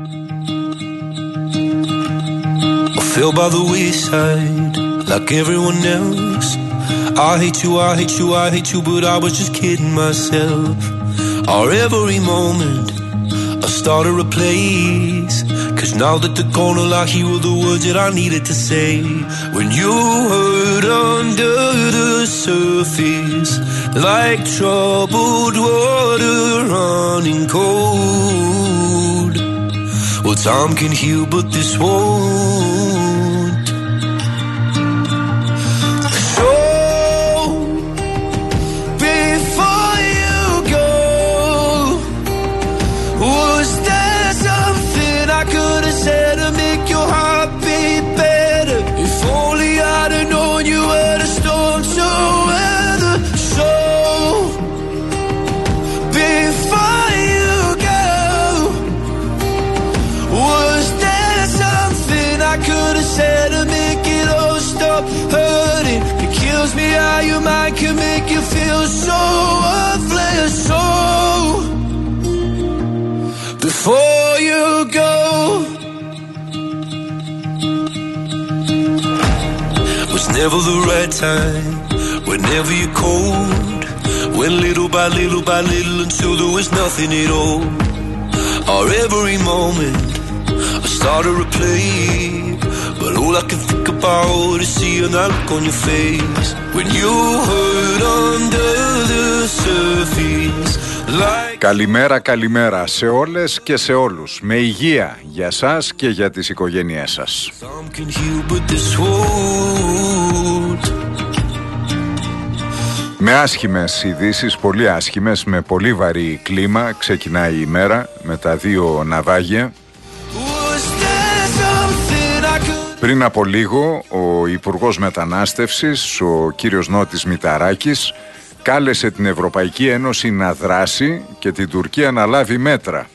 I fell by the wayside like everyone else. I hate you, I hate you, I hate you, but I was just kidding myself. Our every moment I started a place, 'cause now that they're gone, all I hear were the words that I needed to say. When you hurt under the surface, like troubled water running cold. Well, time can heal, but this won't. So, before you go, was there something I could have said to make your heart beat better? If only I'd have known you were the storm to weather. So, before you go, was there something I could have said to make it all stop hurting? It kills me how your mind can make you feel so worthless. So, before you go, was never the right time, whenever you're cold. Went little by little by little until there was nothing at all. Our every moment I started to play, but all I can think about is seeing that look on your face. When you hurt under the surface, like... Καλημέρα, καλημέρα σε όλες και σε όλους. Με υγεία για σας και για τις οικογένειές σας. Με άσχημες ειδήσεις, πολύ άσχημες, με πολύ βαρύ κλίμα ξεκινάει η ημέρα με τα δύο ναυάγια. Πριν από λίγο ο Υπουργός Μετανάστευσης, ο κύριος Νότης Μηταράκης, κάλεσε την Ευρωπαϊκή Ένωση να δράσει και την Τουρκία να λάβει μέτρα.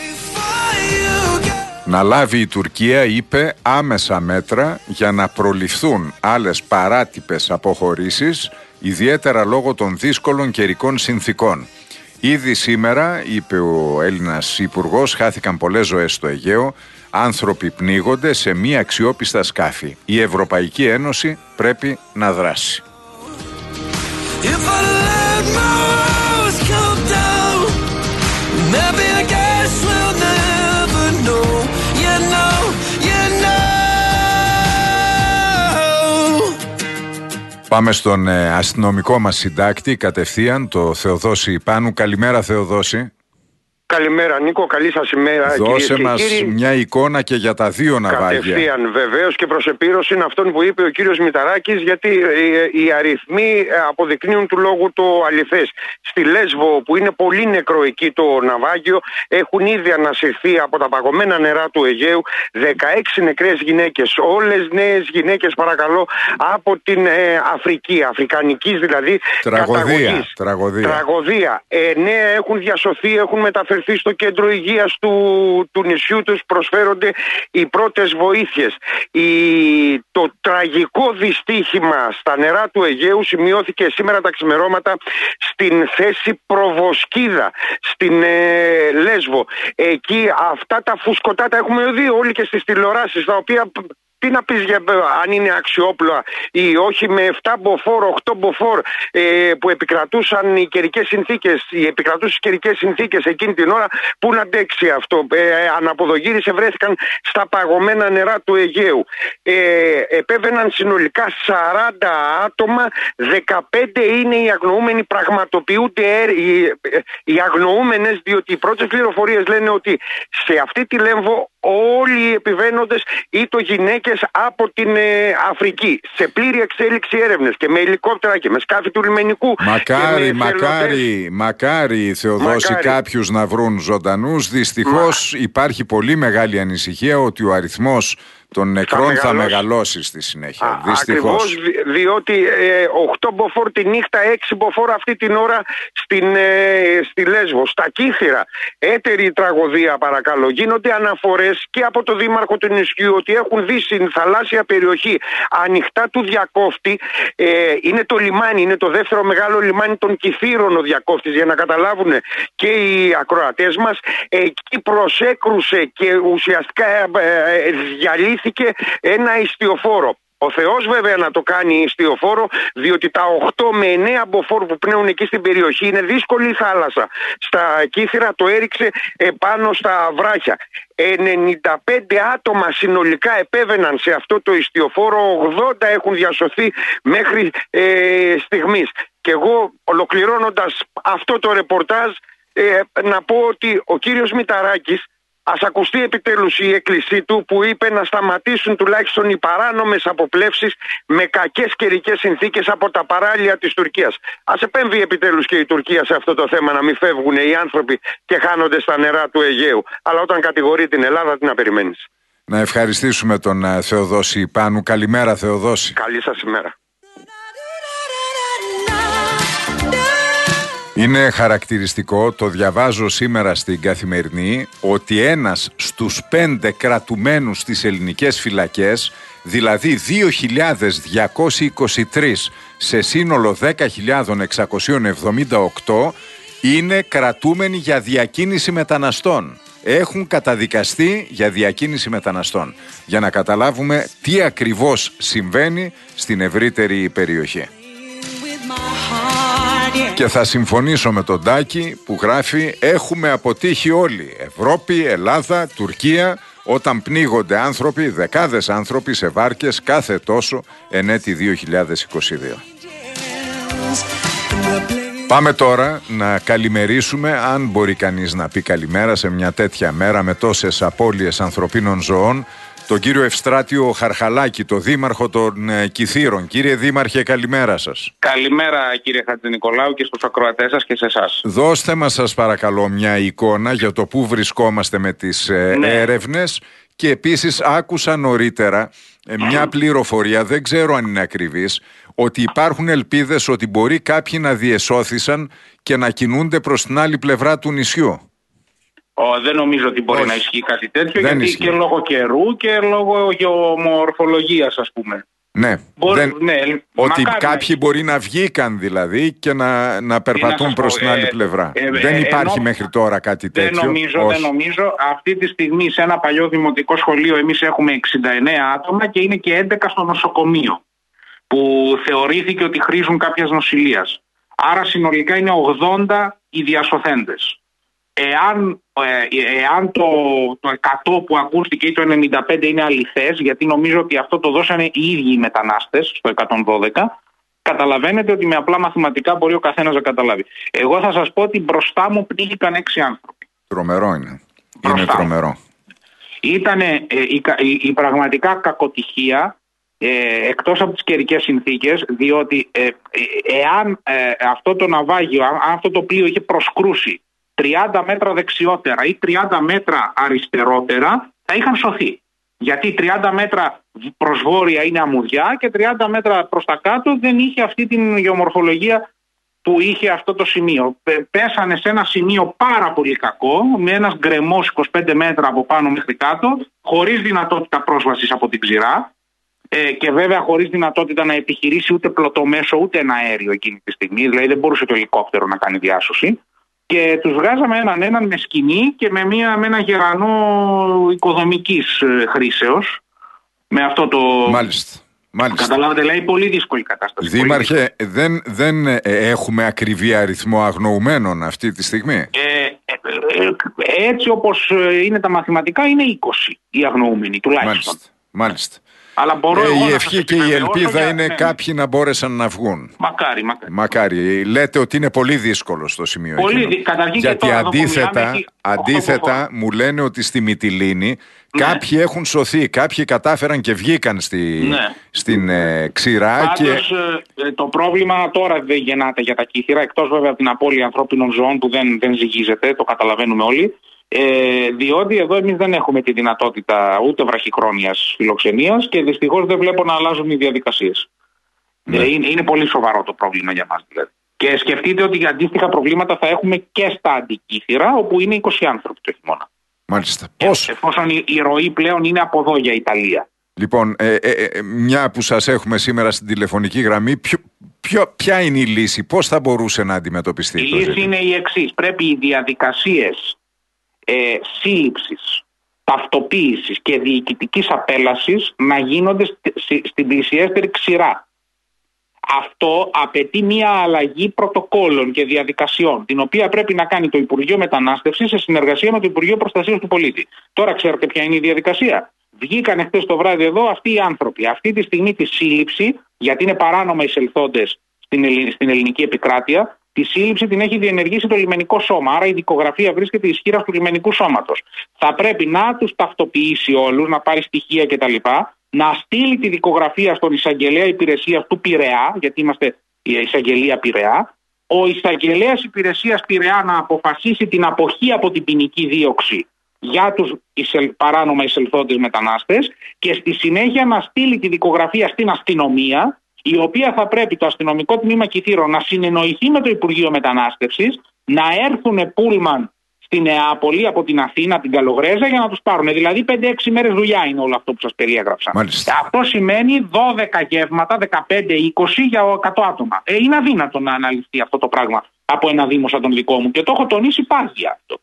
Να λάβει η Τουρκία, είπε, άμεσα μέτρα για να προληφθούν άλλες παράτυπες αποχωρήσεις, ιδιαίτερα λόγω των δύσκολων καιρικών συνθήκων. Ήδη σήμερα, είπε ο Έλληνας Υπουργός, χάθηκαν πολλές ζωές στο Αιγαίο, άνθρωποι πνίγονται σε μη αξιόπιστα σκάφη. Η Ευρωπαϊκή Ένωση πρέπει να δράσει. Πάμε στον αστυνομικό μας συντάκτη κατευθείαν, το Θεοδόση Πάνου. Καλημέρα, Θεοδόση. Καλημέρα Νίκο, καλή σας ημέρα. Δώσε μας μια εικόνα και για τα δύο ναυάγια. Κατευθείαν βεβαίως και προς επίρρωση αυτόν που είπε ο κύριος Μηταράκης, γιατί οι αριθμοί αποδεικνύουν του λόγου το αληθές. Στη Λέσβο, που είναι πολύ νεκρό εκεί το ναυάγιο, έχουν ήδη ανασυρθεί από τα παγωμένα νερά του Αιγαίου 16 νεκρές γυναίκες. Όλες νέες γυναίκες, παρακαλώ, από την Αφρική, αφρικανικής δηλαδή καταγωγής. Τραγωδία. 9 έχουν διασωθεί, έχουν μεταφερθεί στο κέντρο υγείας του νησιού τους, προσφέρονται οι πρώτες βοήθειες. Το τραγικό δυστύχημα στα νερά του Αιγαίου σημειώθηκε σήμερα τα ξημερώματα στην θέση Προβοσκίδα, στην Λέσβο. Εκεί αυτά τα φουσκωτά τα έχουμε δει όλοι και στις τηλεοράσεις, τα οποία... Τι να πεις για αν είναι αξιόπλοα ή όχι, με 7 μποφόρ, 8 μποφόρ που επικρατούσαν οι καιρικές συνθήκες, οι επικρατούσες καιρικές συνθήκες εκείνη την ώρα, που να αντέξει αυτό. Αναποδογύρισε, βρέθηκαν στα παγωμένα νερά του Αιγαίου. Επέβαιναν συνολικά 40 άτομα, 15 είναι οι αγνοούμενοι, πραγματοποιούνται οι αγνοούμενες, διότι οι πρώτες πληροφορίες λένε ότι σε αυτή τη Λέμβο όλοι οι επιβαίνοντες ήτο γυναίκες από την Αφρική. Σε πλήρη εξέλιξη έρευνες και με ελικόπτερα και με σκάφη του λιμενικού. Μακάρι Θεοδόση, κάποιους να βρουν ζωντανούς. Δυστυχώς υπάρχει πολύ μεγάλη ανησυχία ότι ο αριθμός των νεκρών θα μεγαλώσει στη συνέχεια. Ακριβώς, διότι 8 μποφόρ τη νύχτα, 6 μποφόρ αυτή την ώρα στη Λέσβο, στα Κύθυρα. Έτερη τραγωδία, παρακαλώ. Γίνονται αναφορές και από το δήμαρχο του νησιού ότι έχουν δει στην θαλάσσια περιοχή ανοιχτά του Διακόφτη. Είναι το λιμάνι, είναι το δεύτερο μεγάλο λιμάνι των Κυθύρων ο Διακόφτης, για να καταλάβουν και οι ακροατές μας. Εκεί προσέκρουσε και ουσιαστικά διαλύθηκε ένα ιστιοφόρο. Ο Θεός βέβαια να το κάνει ιστιοφόρο, διότι τα 8 με 9 μποφόρ που πνέουν εκεί στην περιοχή είναι δύσκολη θάλασσα. Στα Κύθυρα το έριξε πάνω στα βράχια. 95 άτομα συνολικά επέβαιναν σε αυτό το ιστιοφόρο, 80 έχουν διασωθεί μέχρι στιγμής. Και εγώ, ολοκληρώνοντας αυτό το ρεπορτάζ, να πω ότι ο κύριος Μηταράκης, ας ακουστεί επιτέλους η έκκλησή του που είπε να σταματήσουν τουλάχιστον οι παράνομες αποπλεύσεις με κακές καιρικές συνθήκες από τα παράλια της Τουρκίας. Ας επέμβει επιτέλους και η Τουρκία σε αυτό το θέμα, να μην φεύγουν οι άνθρωποι και χάνονται στα νερά του Αιγαίου. Αλλά όταν κατηγορεί την Ελλάδα, τι να περιμένεις. Να ευχαριστήσουμε τον Θεοδόση Πάνου. Καλημέρα, Θεοδόση. Καλή σας ημέρα. Είναι χαρακτηριστικό, το διαβάζω σήμερα στην Καθημερινή, ότι ένας στους 5 κρατουμένους στις ελληνικές φυλακές, δηλαδή 2.223 σε σύνολο 10.678, είναι κρατούμενοι για διακίνηση μεταναστών. Έχουν καταδικαστεί για διακίνηση μεταναστών. Για να καταλάβουμε τι ακριβώς συμβαίνει στην ευρύτερη περιοχή. Και θα συμφωνήσω με τον Τάκη που γράφει: έχουμε αποτύχει όλοι, Ευρώπη, Ελλάδα, Τουρκία, όταν πνίγονται άνθρωποι, δεκάδες άνθρωποι σε βάρκες κάθε τόσο εν έτη 2022. Πάμε τώρα να καλημερίσουμε, αν μπορεί κανείς να πει καλημέρα σε μια τέτοια μέρα με τόσες απώλειες ανθρωπίνων ζωών, τον κύριο Ευστράτιο Χαρχαλάκη, το δήμαρχο των Κυθύρων. Κύριε Δήμαρχε, καλημέρα σας. Καλημέρα κύριε Χατζηνικολάου και στους ακροατές σας και σε εσάς. Δώστε μας σας παρακαλώ μια εικόνα για το πού βρισκόμαστε με τις έρευνες και επίσης άκουσα νωρίτερα μια πληροφορία, δεν ξέρω αν είναι ακριβής, ότι υπάρχουν ελπίδες ότι μπορεί κάποιοι να διεσώθησαν και να κινούνται προς την άλλη πλευρά του νησιού. Δεν νομίζω ότι μπορεί να ισχύει κάτι τέτοιο, δεν γιατί ισχύει. Και λόγω καιρού και λόγω γεωμορφολογίας, ας πούμε. Ναι, ότι κάποιοι μπορεί να βγήκαν δηλαδή και να περπατούν προς την άλλη πλευρά. Δεν υπάρχει μέχρι τώρα κάτι τέτοιο. Δεν νομίζω. Αυτή τη στιγμή σε ένα παλιό δημοτικό σχολείο εμείς έχουμε 69 άτομα και είναι και 11 στο νοσοκομείο που θεωρήθηκε ότι χρήζουν κάποιας νοσηλείας. Άρα συνολικά είναι 80 οι διασωθέντες. Εάν το 100 που ακούστηκε ή το 95 είναι αληθές, γιατί νομίζω ότι αυτό το δώσανε οι ίδιοι οι μετανάστες στο 112, καταλαβαίνετε ότι με απλά μαθηματικά μπορεί ο καθένας να καταλάβει. Εγώ θα σας πω ότι μπροστά μου πνίγηκαν 6 άνθρωποι. Τρομερό είναι. Είναι τρομερό. Ήταν η πραγματικά κακοτυχία, εκτός από τις καιρικές συνθήκες, διότι εάν αυτό το ναυάγιο, αν αυτό το πλοίο είχε προσκρούσει 30 μέτρα δεξιότερα ή 30 μέτρα αριστερότερα, θα είχαν σωθεί. Γιατί 30 μέτρα προς βόρεια είναι αμμουδιά και 30 μέτρα προς τα κάτω δεν είχε αυτή την γεωμορφολογία που είχε αυτό το σημείο. Πέσανε σε ένα σημείο πάρα πολύ κακό, με ένας γκρεμός 25 μέτρα από πάνω μέχρι κάτω, χωρίς δυνατότητα πρόσβασης από την ξηρά και βέβαια χωρίς δυνατότητα να επιχειρήσει ούτε πλωτομέσο ούτε ένα αέριο εκείνη τη στιγμή, δηλαδή δεν μπορούσε το ελικόπτερο να κάνει διάσωση. Και τους βγάζαμε έναν με σκηνή και με ένα γερανό οικοδομικής χρήσεως. Με αυτό το... Μάλιστα. Καταλάβατε, λέει, πολύ δύσκολη κατάσταση. Δήμαρχε, δεν έχουμε ακριβή αριθμό αγνοουμένων αυτή τη στιγμή. Έτσι όπως είναι τα μαθηματικά είναι 20 οι αγνοούμενοι τουλάχιστον. Μάλιστα. Αλλά η ευχή και η ελπίδα είναι κάποιοι να μπόρεσαν να βγουν. Μακάρι. Λέτε ότι είναι πολύ δύσκολο στο σημείο εκείνο. Γιατί αντίθετα μου λένε ότι στη Μυτιλήνη κάποιοι έχουν σωθεί, κάποιοι κατάφεραν και βγήκαν στην ξηρά. Πάντως, το πρόβλημα τώρα δεν γεννάται για τα Κύθυρα, εκτός βέβαια από την απώλεια ανθρώπινων ζώων που δεν ζυγίζεται, το καταλαβαίνουμε όλοι. Διότι εδώ εμείς δεν έχουμε τη δυνατότητα ούτε βραχυχρόνιας φιλοξενίας και δυστυχώς δεν βλέπω να αλλάζουν οι διαδικασίες. Είναι πολύ σοβαρό το πρόβλημα για μας δηλαδή. Και σκεφτείτε ότι αντίστοιχα προβλήματα θα έχουμε και στα Αντικήθυρα, όπου είναι 20 άνθρωποι το χειμώνα. Μάλιστα. Εφόσον η ροή πλέον είναι από εδώ για Ιταλία. Λοιπόν, μια που σας έχουμε σήμερα στην τηλεφωνική γραμμή, ποια είναι η λύση, πώς θα μπορούσε να αντιμετωπιστεί? Η λύση είναι η εξής. Πρέπει οι διαδικασίες σύλληψης, ταυτοποίησης και διοικητικής απέλασης να γίνονται στην πλησιέστερη ξηρά. Αυτό απαιτεί μια αλλαγή πρωτοκόλων και διαδικασιών, την οποία πρέπει να κάνει το Υπουργείο Μετανάστευσης σε συνεργασία με το Υπουργείο Προστασίας του Πολίτη. Τώρα ξέρετε ποια είναι η διαδικασία. Βγήκαν χθες το βράδυ εδώ αυτοί οι άνθρωποι. Αυτή τη στιγμή τη σύλληψη, γιατί είναι παράνομα εισελθόντες στην ελληνική επικράτεια, τη σύλληψη την έχει διενεργήσει το λιμενικό σώμα. Άρα η δικογραφία βρίσκεται ισχύρα του λιμενικού σώματος. Θα πρέπει να τους ταυτοποιήσει όλους, να πάρει στοιχεία κτλ. Να στείλει τη δικογραφία στον εισαγγελέα υπηρεσίας του Πειραιά, γιατί είμαστε η εισαγγελία Πειραιά. Ο εισαγγελέας υπηρεσίας Πειραιά να αποφασίσει την αποχή από την ποινική δίωξη για τους παράνομα εισελθόντες μετανάστες και στη συνέχεια να στείλει τη δικογραφία στην αστυνομία, η οποία θα πρέπει το αστυνομικό τμήμα Κηθήρων να συνεννοηθεί με το Υπουργείο Μετανάστευσης, να έρθουν πούλμαν στη Νεάπολη από την Αθήνα, την Καλογρέζα, για να τους πάρουν. Δηλαδή 5-6 μέρες δουλειά είναι όλο αυτό που σας περιέγραψα. Αυτό σημαίνει 12 γεύματα, 15-20 για 100 άτομα. Είναι αδύνατο να αναλυθεί αυτό το πράγμα από ένα δήμο σαν τον δικό μου και το έχω τονίσει πάγια αυτό.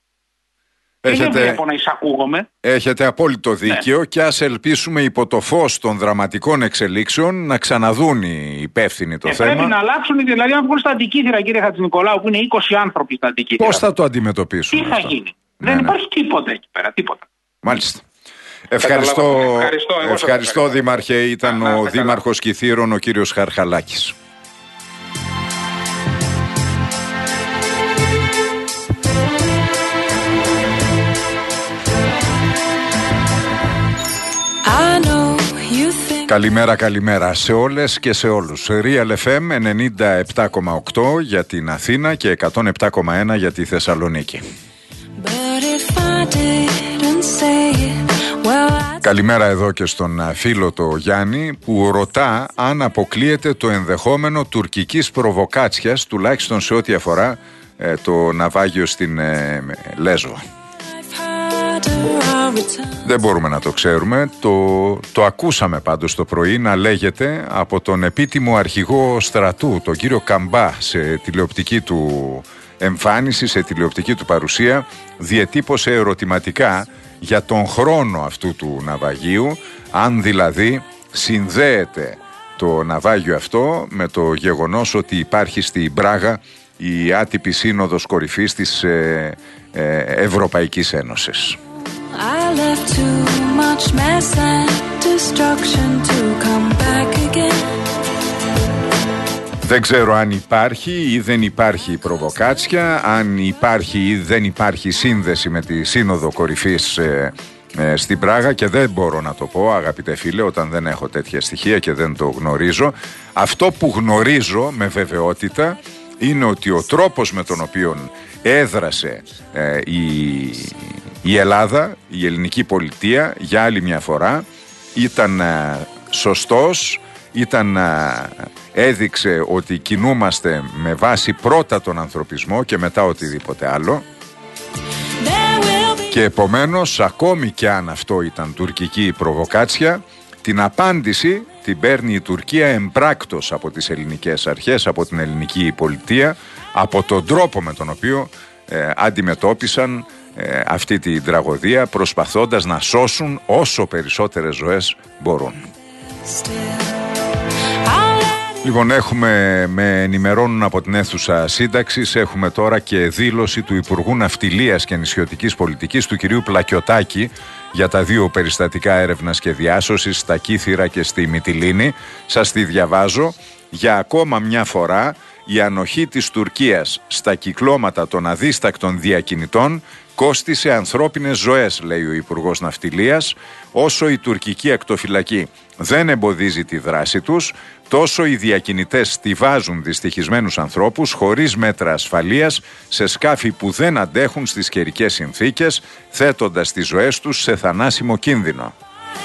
Δεν βλέπω να εισακούγομαι. Έχετε απόλυτο δίκαιο, ναι. Και ας ελπίσουμε υπό το φως των δραματικών εξελίξεων να ξαναδούν οι υπεύθυνοι το θέμα. Πρέπει να αλλάξουν, δηλαδή να βγουν στα Αντικήθυρα, κύριε Χατζηνικολάου, που είναι 20 άνθρωποι στα Αντικήθυρα. Πώς θα το αντιμετωπίσουν? Τι θα γίνει? Δεν υπάρχει τίποτα εκεί πέρα, τίποτα. Μάλιστα. Ευχαριστώ Δήμαρχε. Ήταν ο Δήμαρχος Κηθήρων, ο κύριος Χαρχαλάκης. Καλημέρα σε όλες και σε όλους. Real FM 97,8 για την Αθήνα και 107,1 για τη Θεσσαλονίκη. Καλημέρα εδώ και στον φίλο το Γιάννη που ρωτά αν αποκλείεται το ενδεχόμενο τουρκικής προβοκάτσιας, τουλάχιστον σε ό,τι αφορά το ναυάγιο στην Λέσβο. Δεν μπορούμε να το ξέρουμε. Το ακούσαμε πάντως το πρωί να λέγεται από τον επίτιμο αρχηγό στρατού, τον κύριο Καμπά, σε τηλεοπτική του εμφάνιση, σε τηλεοπτική του παρουσία. Διετύπωσε ερωτηματικά για τον χρόνο αυτού του ναυαγίου, αν δηλαδή συνδέεται το ναυάγιο αυτό με το γεγονός ότι υπάρχει στην Πράγα η άτυπη σύνοδος κορυφής της Ευρωπαϊκής Ένωσης. Δεν ξέρω αν υπάρχει ή δεν υπάρχει προβοκάτσια, αν υπάρχει ή δεν υπάρχει σύνδεση με τη Σύνοδο Κορυφής στην Πράγα, και δεν μπορώ να το πω, αγαπητέ φίλε, όταν δεν έχω τέτοια στοιχεία και δεν το γνωρίζω. Αυτό που γνωρίζω με βεβαιότητα είναι ότι ο τρόπος με τον οποίο έδρασε η Ελλάδα, η ελληνική πολιτεία για άλλη μια φορά ήταν σωστός, έδειξε ότι κινούμαστε με βάση πρώτα τον ανθρωπισμό και μετά οτιδήποτε άλλο, και επομένως ακόμη και αν αυτό ήταν τουρκική προβοκάτσια, την απάντηση την παίρνει η Τουρκία εμπράκτος από τις ελληνικές αρχές, από την ελληνική πολιτεία, από τον τρόπο με τον οποίο αντιμετώπισαν αυτή την τραγωδία, προσπαθώντας να σώσουν όσο περισσότερες ζωές μπορούν. Λοιπόν, με ενημερώνουν από την αίθουσα σύνταξης, έχουμε τώρα και δήλωση του Υπουργού Ναυτιλίας και Νησιωτικής Πολιτικής, του κυρίου Πλακιωτάκη, για τα δύο περιστατικά έρευνας και διάσωσης στα Κύθυρα και στη Μυτιλήνη. Σας τη διαβάζω. Για ακόμα μια φορά, η ανοχή της Τουρκίας στα κυκλώματα των αδίστακτων διακινητών κόστισε ανθρώπινες ζωές, λέει ο Υπουργός Ναυτιλίας. Όσο η τουρκική ακτοφυλακή δεν εμποδίζει τη δράση τους, τόσο οι διακινητές στιβάζουν δυστυχισμένους ανθρώπους χωρίς μέτρα ασφαλείας σε σκάφη που δεν αντέχουν στις καιρικές συνθήκες, θέτοντας τις ζωές τους σε θανάσιμο κίνδυνο.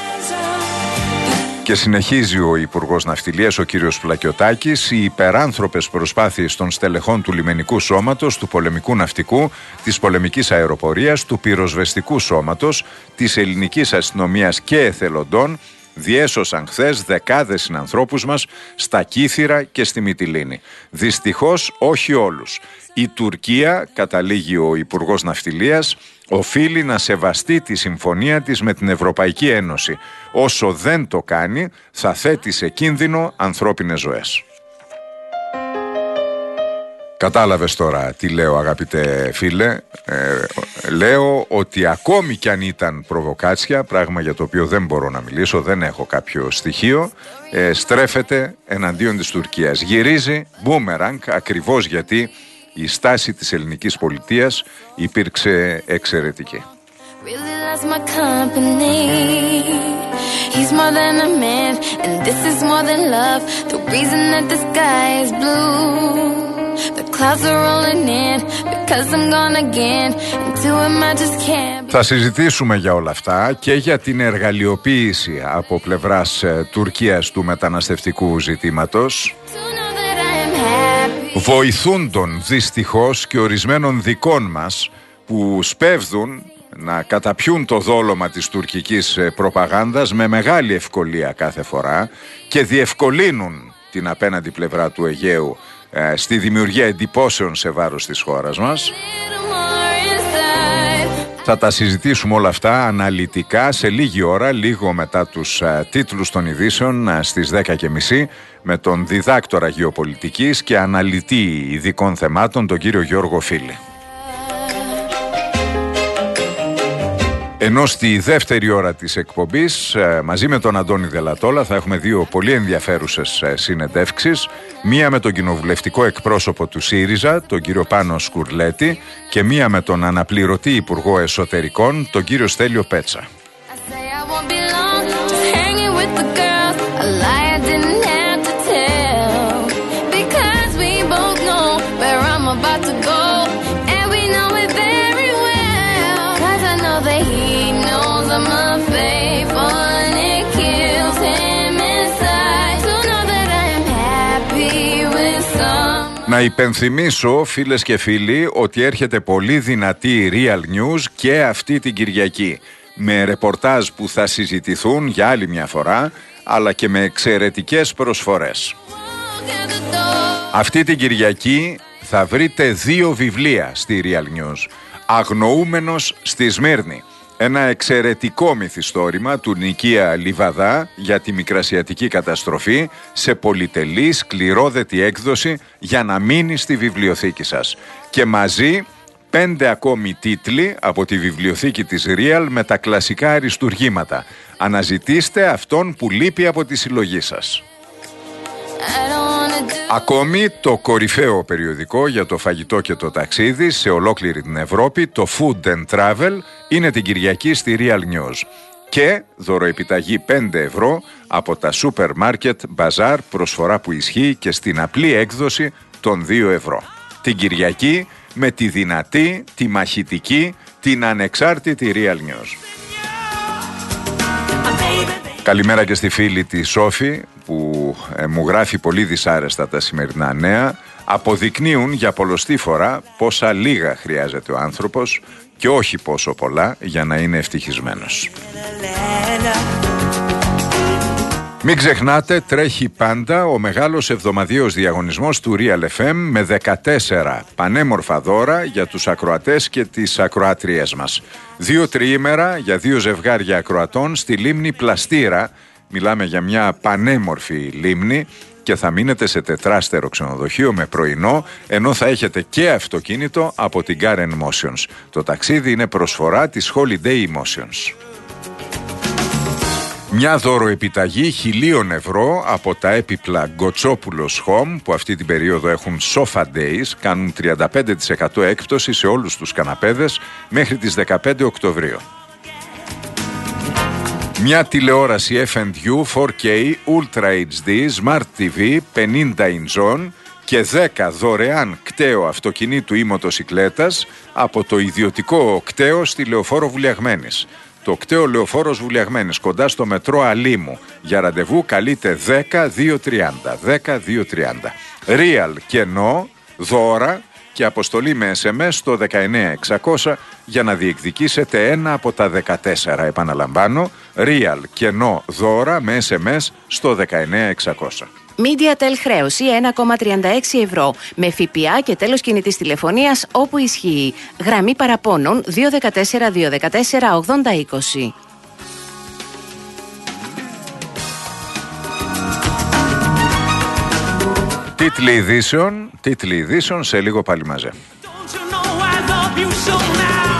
Και συνεχίζει ο Υπουργός Ναυτιλίας, ο κύριος Φλακιωτάκης, οι υπεράνθρωπες προσπάθειες των στελεχών του λιμενικού σώματος, του πολεμικού ναυτικού, της πολεμικής αεροπορίας, του πυροσβεστικού σώματος, της ελληνικής αστυνομίας και εθελοντών διέσωσαν χθες δεκάδες συνανθρώπους μας στα Κύθυρα και στη Μυτιλήνη. Δυστυχώς όχι όλους. Η Τουρκία, καταλήγει ο Υπουργός Ναυτιλίας, οφείλει να σεβαστεί τη συμφωνία της με την Ευρωπαϊκή Ένωση. Όσο δεν το κάνει, θα θέτει σε κίνδυνο ανθρώπινες ζωές. Κατάλαβες τώρα τι λέω, αγαπητέ φίλε? Λέω ότι ακόμη κι αν ήταν προβοκάτσια, πράγμα για το οποίο δεν μπορώ να μιλήσω, δεν έχω κάποιο στοιχείο, στρέφεται εναντίον της Τουρκίας. Γυρίζει μπούμεραγκ, ακριβώς γιατί η στάση της ελληνικής πολιτείας υπήρξε εξαιρετική. Θα συζητήσουμε για όλα αυτά και για την εργαλειοποίηση από πλευράς Τουρκίας του μεταναστευτικού ζητήματος, βοηθούντων δυστυχώς και ορισμένων δικών μας που σπέβδουν να καταπιούν το δόλωμα της τουρκικής προπαγάνδας με μεγάλη ευκολία κάθε φορά και διευκολύνουν την απέναντι πλευρά του Αιγαίου στη δημιουργία εντυπώσεων σε βάρος της χώρας μας. Θα τα συζητήσουμε όλα αυτά αναλυτικά σε λίγη ώρα, λίγο μετά τους τίτλους των ειδήσεων στις 10:30 με τον διδάκτορα γεωπολιτικής και αναλυτή ειδικών θεμάτων, τον κύριο Γιώργο Φίλη. Ενώ στη δεύτερη ώρα της εκπομπής, μαζί με τον Αντώνη Δελατόλα, θα έχουμε δύο πολύ ενδιαφέρουσες συνεντεύξεις. Μία με τον κοινοβουλευτικό εκπρόσωπο του ΣΥΡΙΖΑ, τον κύριο Πάνο Σκουρλέτη, και μία με τον αναπληρωτή Υπουργό Εσωτερικών, τον κύριο Στέλιο Πέτσα. Να υπενθυμίσω, φίλες και φίλοι, ότι έρχεται πολύ δυνατή Real News και αυτή την Κυριακή, με ρεπορτάζ που θα συζητηθούν για άλλη μια φορά, αλλά και με εξαιρετικές προσφορές. Αυτή την Κυριακή θα βρείτε 2 βιβλία στη Real News. Αγνοούμενος στη Σμύρνη, ένα εξαιρετικό μυθιστόρημα του Νικία Λιβαδά για τη μικρασιατική καταστροφή, σε πολυτελή, σκληρόδετη έκδοση για να μείνει στη βιβλιοθήκη σας. Και μαζί 5 ακόμη τίτλοι από τη βιβλιοθήκη της Real με τα κλασικά αριστουργήματα. Αναζητήστε αυτόν που λείπει από τη συλλογή σας. Ακόμη το κορυφαίο περιοδικό για το φαγητό και το ταξίδι σε ολόκληρη την Ευρώπη, το Food and Travel, είναι την Κυριακή στη Real News. Και δωροεπιταγή 5 ευρώ από τα σούπερ μάρκετ Bazaar, προσφορά που ισχύει και στην απλή έκδοση των 2 ευρώ. Την Κυριακή με τη δυνατή, τη μαχητική, την ανεξάρτητη Real News. Καλημέρα και στη φίλη τη Σόφη που μου γράφει πολύ δυσάρεστα τα σημερινά νέα. Αποδεικνύουν για πολλοστή φορά πόσα λίγα χρειάζεται ο άνθρωπος και όχι πόσο πολλά για να είναι ευτυχισμένος. Μην ξεχνάτε, τρέχει πάντα ο μεγάλος εβδομαδιαίος διαγωνισμός του Real FM με 14 πανέμορφα δώρα για τους ακροατές και τις ακροάτριές μας. 2 τριήμερα για 2 ζευγάρια ακροατών στη λίμνη Πλαστήρα. Μιλάμε για μια πανέμορφη λίμνη και θα μείνετε σε 4στερο ξενοδοχείο με πρωινό, ενώ θα έχετε και αυτοκίνητο από την Karen Motions. Το ταξίδι είναι προσφορά της Holiday Emotions. Μια δωροεπιταγή 1.000 ευρώ από τα έπιπλα Γκοτσόπουλος Home, που αυτή την περίοδο έχουν Sofa Days, κάνουν 35% έκπτωση σε όλους τους καναπέδες μέχρι τις 15 Οκτωβρίου. Μια τηλεόραση F&U 4K Ultra HD Smart TV 50 inch και 10 δωρεάν κταίο αυτοκινήτου ή μοτοσικλέτας από το ιδιωτικό κταίο στη Λεωφόρο Βουλιαγμένης. Το κταίο Λεωφόρος Βουλιαγμένης, κοντά στο μετρό Αλήμου. Για ραντεβού καλείτε 10-230. 10-230. Real κενό, δώρα και αποστολή με SMS στο 19600 για να διεκδικήσετε ένα από τα 14. Επαναλαμβάνω, Real κενό, δώρα με SMS στο 19600. MediaTel χρέωση 1,36 ευρώ με ΦΠΑ και τέλος κινητής τηλεφωνίας όπου ισχύει. Γραμμή παραπώνων 214-214-8020. Τίτλοι ειδήσεων σε λίγο πάλι μαζί.